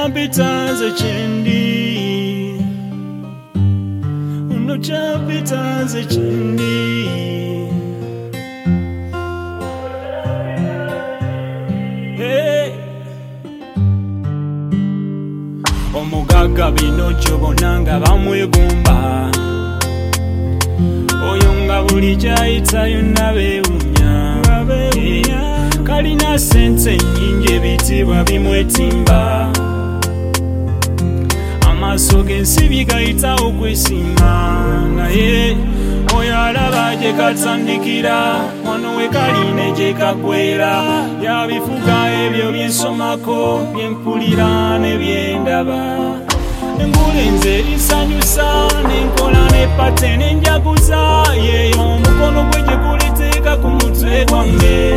champita nze kyendi, ono champita nze kyendi. Hey. Omugagga bino kyobona nga bamwegomba, oyo nga buli kyayita yonna beewunya. Kalina sente nnyingi ebitiibwa bimwetimba, amaaso g'ensibi gayita okwesiima. Naye oyo alaba gye katandikira, wano we kali ne gye kagwera. Yabifuga ebyo byensomako, byempulira ne byendaba. Engule nze erisanyusa, n'enkola n'eppate n'enjaguza, yeeyo omukono gwe gye guliteeka ku mutwe gwange.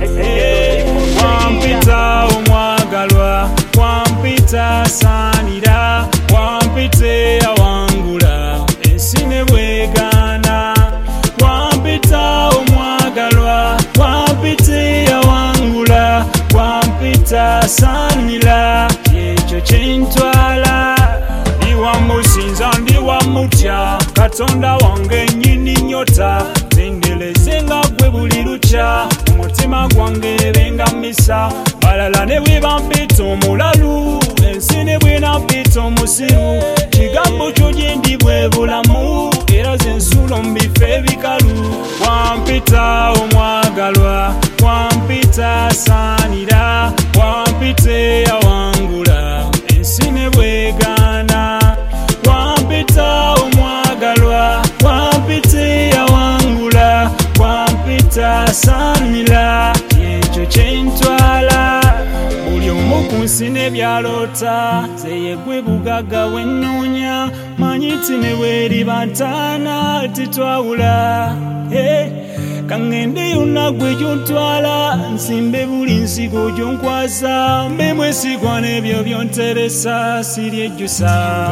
Wampita omwagalwa, wampita asaanira, wampita eyawangula ensi ne bwegaana. Wampita omwagalwa, wampita eyawangula, wampita asaanira, ekyo kyentwala. Ndiwamusinza ndiwamutya, Katonda wange nnyini nnyota. Zendeleze nga gwe buli lukya, omutima gwange benga misa. Balala ne bwe bampita omulalu, ensi ne bwe nampita omusiru. Kigambo kyo gye ndi bwe bulamu, era ze nsulo mu bifo ebikalu. Wampita omwagalwa, wampita asaanira, wampita eyawangula ensi ne bwegaana. Wampita omwagalwa, wampita eyawangula, wampita asaanira, ekyo kyentwala. Buli omu ku nsi ne byaloota, nze ye gwe bugagga bwe nnoonya. Manyi ti ne bweriba ntaana titwawula. Kangende yonna gwe gy'ontwala, nsimbe buli nsigo gy'onkwasa. Mbe mwesigwa n'ebyo by'onteresa, siryejjusa.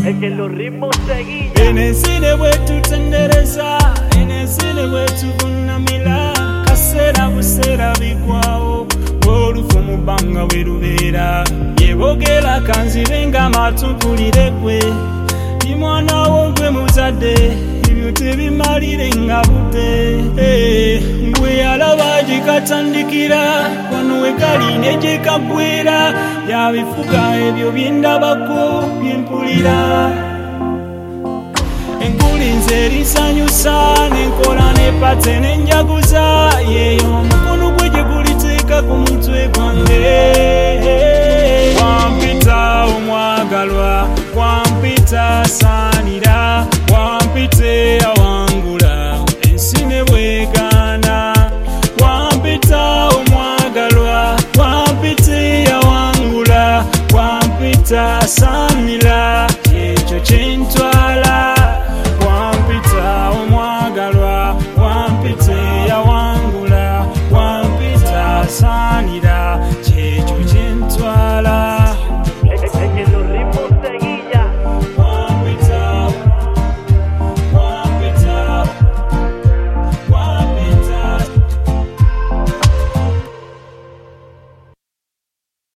Eno ensi ne bwetutendereza, eno ensi ne bwetuvunnamira. Kaseera buseera bigwawo, olufu mu bbanga bwe lubeera. Yebogera kanzibe ng'amatu mpulire gwe, ndi mwana wo gwe muzadde, ebyo tebimalire nga budde. Gwe yalaba gye katandikira, wano we kali ne gye kagwera. Yabifuga ebyo byendabako, byempulira. Enguli nze erisanyusa, n'enkola n'eppate n'enjaguza, yeeyo omukono